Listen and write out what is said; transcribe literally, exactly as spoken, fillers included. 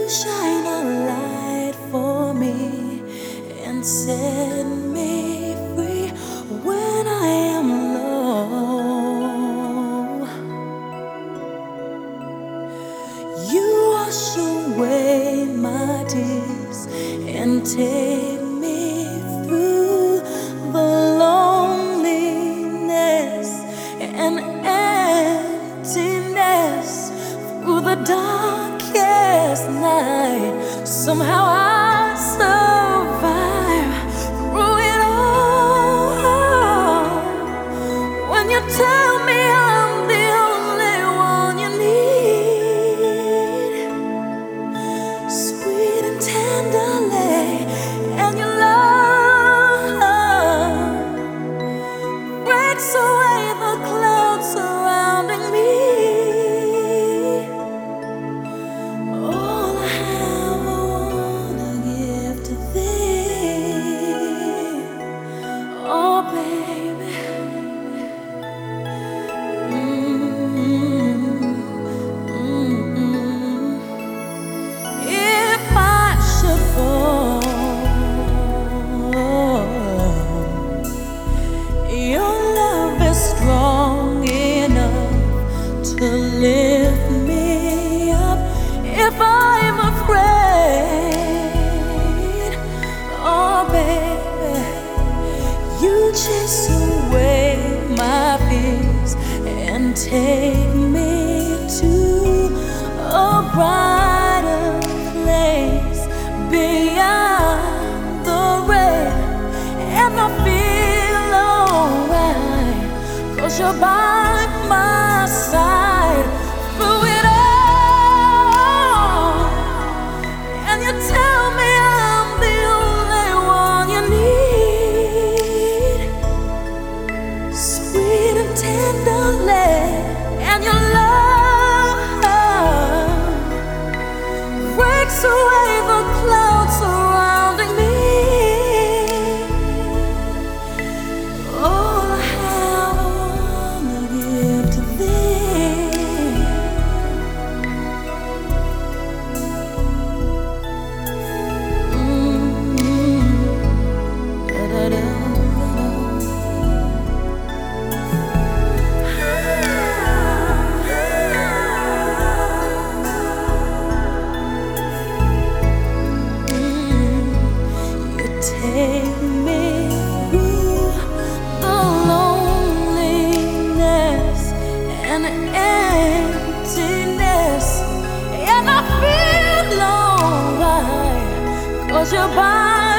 shine a light for me and set me free when I am low. You wash away my tears and take me through the loneliness and emptiness, through the darkest night. Somehow I survive through it all. When you tell me I'm the only one you need, sweet and tenderly, and your love breaks away the clouds surrounding me. All I have, I wanna give to thee. Oh, baby. Mm-hmm. Mm-hmm. If I should fall, your love is strong enough to lift me up. If I'm afraid, oh baby, you chase away my fears and take me to a brighter place beyond the rain. And I feel alright, 'cause you're by my side through it all. And you tell me I'm the only one you need, sweet and tenderly, and your love breaks away the clouds surrounding me. All I have, I wanna give to thee. Mm-hmm. Da-da-da. Take me through the loneliness and emptiness, and I feel alright, 'cause you're by